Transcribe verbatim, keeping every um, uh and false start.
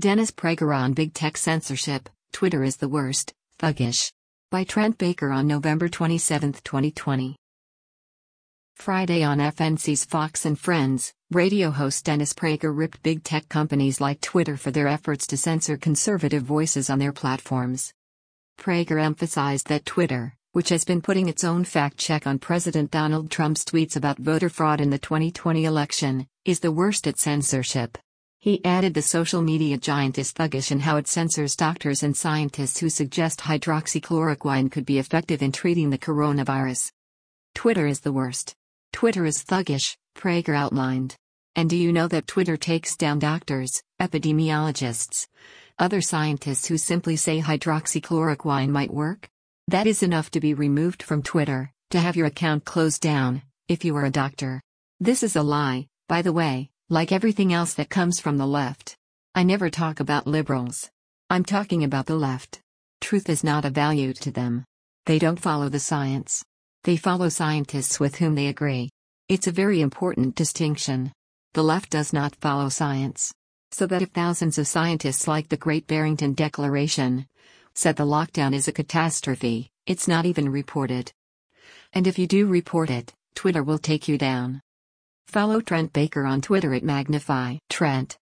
Dennis Prager on Big Tech Censorship, Twitter is the worst, thuggish. By Trent Baker on November twenty-seventh, twenty twenty. Friday on F N C's Fox and Friends, radio host Dennis Prager ripped big tech companies like Twitter for their efforts to censor conservative voices on their platforms. Prager emphasized that Twitter, which has been putting its own fact-check on President Donald Trump's tweets about voter fraud in the twenty twenty election, is the worst at censorship. He added the social media giant is thuggish in how it censors doctors and scientists who suggest hydroxychloroquine could be effective in treating the coronavirus. Twitter is the worst. Twitter is thuggish, Prager outlined. And do you know that Twitter takes down doctors, epidemiologists, other scientists who simply say hydroxychloroquine might work? That is enough to be removed from Twitter, to have your account closed down, if you are a doctor. This is a lie, by the way. Like everything else that comes from the left. I never talk about liberals. I'm talking about the left. Truth is not a value to them. They don't follow the science. They follow scientists with whom they agree. It's a very important distinction. The left does not follow science. So that if thousands of scientists like the Great Barrington Declaration said the lockdown is a catastrophe, it's not even reported. And if you do report it, Twitter will take you down. Follow Trent Baker on Twitter at Magnify Trent.